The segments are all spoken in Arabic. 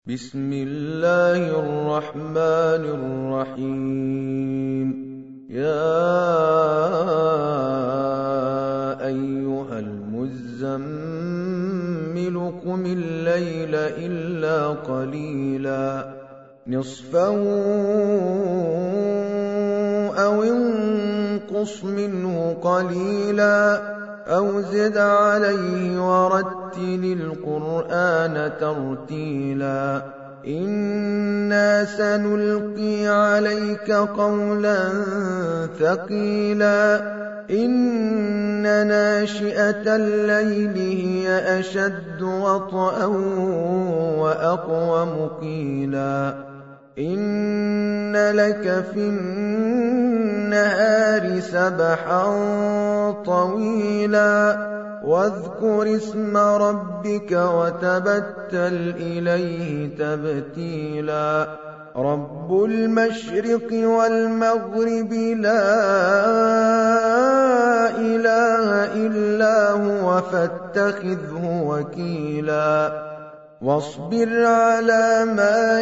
بسم الله الرحمن الرحيم. يا أيها المزمل قم الليل إلا قليلا نصفه أو انقص منه قليلا أو زد عليه ورتل القرآن ترتيلا إنا سنلقي عليك قولا ثقيلا إن ناشئة الليل هي أشد وطئا وأقوم قيلا إن لك في النهار سبحا طويلا واذكر اسم ربك وتبتل إليه تبتيلا رب المشرق والمغرب لا إله إلا هو فاتخذه وكيلا واصبر على ما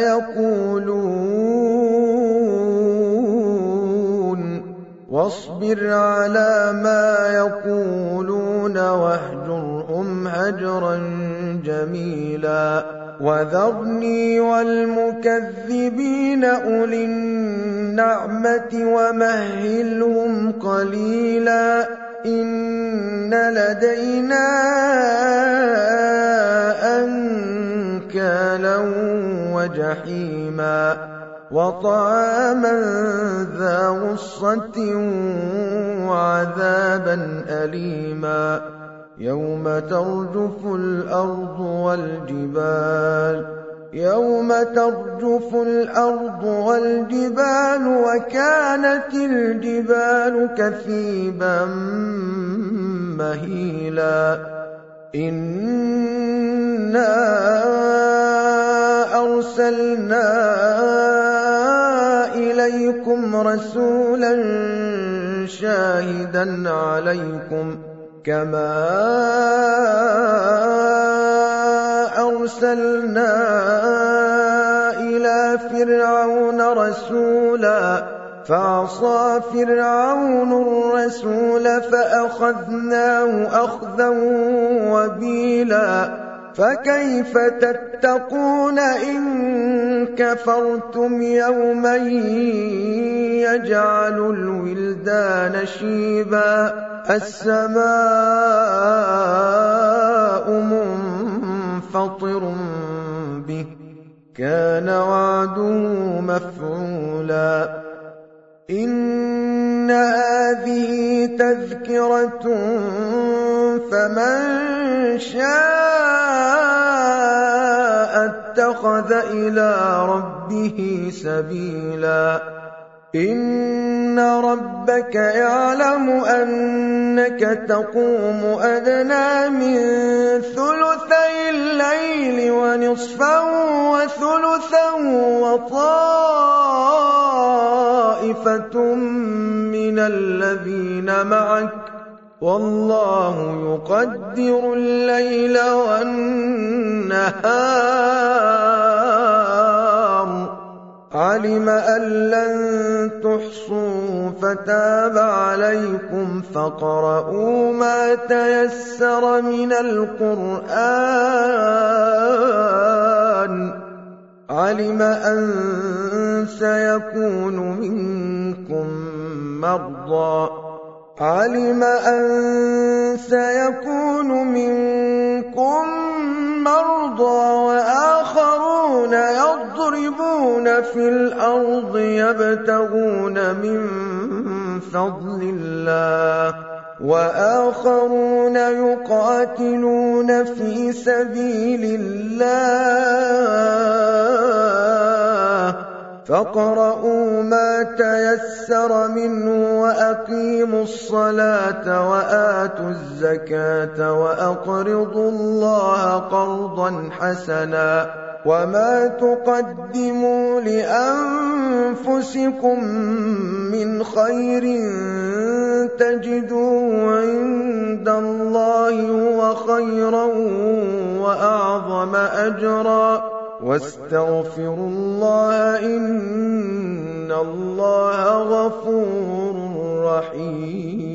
يقولون واهجرهم هجرا جميلا وذرني والمكذبين أولي النعمة ومهلهم قليلا إن لدينا أنكالا وجحيما وطعاما ذا غصة وعذابا أليما يوم ترجف الأرض والجبال وكانت الجبال كثيبا مهيلا إنا أرسلنا إليكم رسولا شاهدا عليكم كما أرسلنا إلى فرعون رسولا فعصى فرعون الرسول فأخذناه أخذا وبيلا فكيف تتقون إن كفرتم يوما يجعل الولدان شيبا السماء منفطر به كان وعده مفعولا إن هذه تذكرة فمن شاء اتخذ إلى ربه سبيلا إن ربك يعلم أنك تقوم أدنى من ثلثي الليل ونصفا وثلثا وطائفة من الذين معك والله يقدر الليل والنهار علم أن لن تحصوا فتاب عليكم فاقرؤوا ما تيسر من القرآن علم أن سيكون منكم مرضى وآخرون يضربون في الأرض يبتغون من فضل الله وآخرون يقاتلون في سبيل الله فاقرؤوا ما تيسر منه وأقيموا الصلاة وآتوا الزكاة وأقرضوا الله قرضا حسنا وما تقدموا لأنفسكم من خير تجدوه عند الله هو خيرا وأعظم أجرا واستغفروا الله إن الله غفور رحيم